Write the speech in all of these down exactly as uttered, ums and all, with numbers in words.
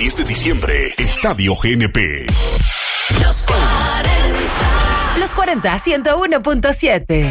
diez de diciembre, Estadio G N P. Los cuarenta. Los cuarenta, ciento uno punto siete.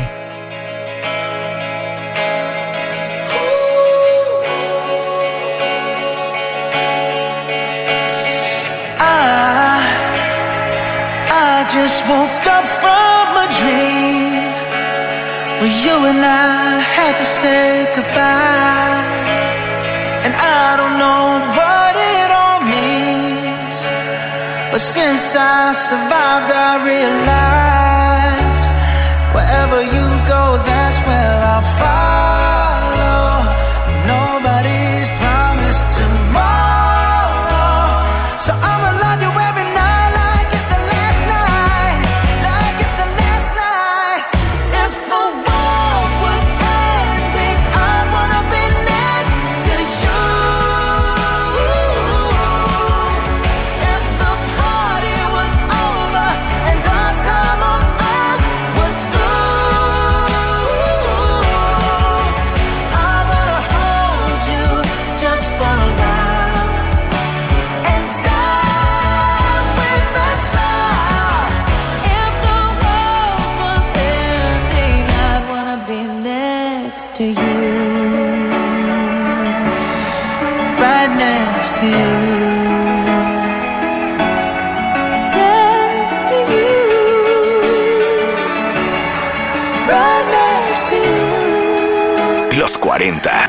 I, I just woke up from a dream where you and I had to say goodbye. And I don't know what it all means, but since I survived I realized wherever you go, that's where I'll follow. Nobody's promised tomorrow, so I'ma love you every night like it's the last night, like it's the last night. If the world was ending, I'd wanna be next to you. If the party was over and our time on earth was through, I wanna hold you just for a while and die with a smile. If the world was ending, I'd wanna be next to you, right next to you, next to you, right next to you. Los cuarenta.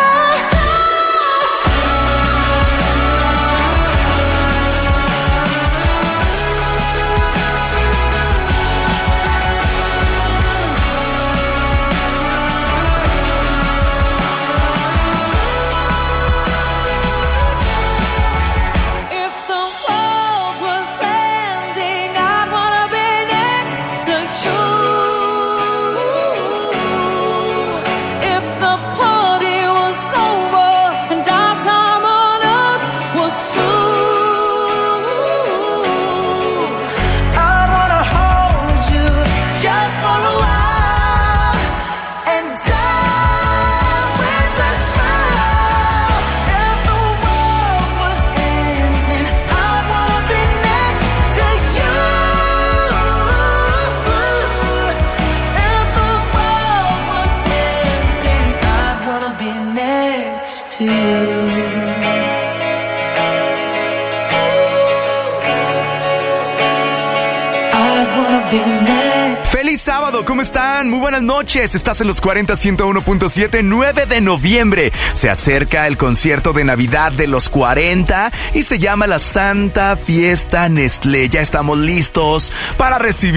If the world was ending, I'd wanna be next to you. If the party was over and our time on earth was through, I'd wanna hold you just for a while and die with a smile. If the world was ending, I'd wanna be next to you. If the world was ending, I'd wanna be next to you. I'd wanna be next. ¡Feliz sábado! ¿Cómo están? Muy buenas noches. Estás en los cuarenta, ciento uno punto siete, nueve de noviembre. Se acerca el concierto de Navidad de los cuarenta y se llama la Santa Fiesta Nestlé. Ya estamos listos para recibir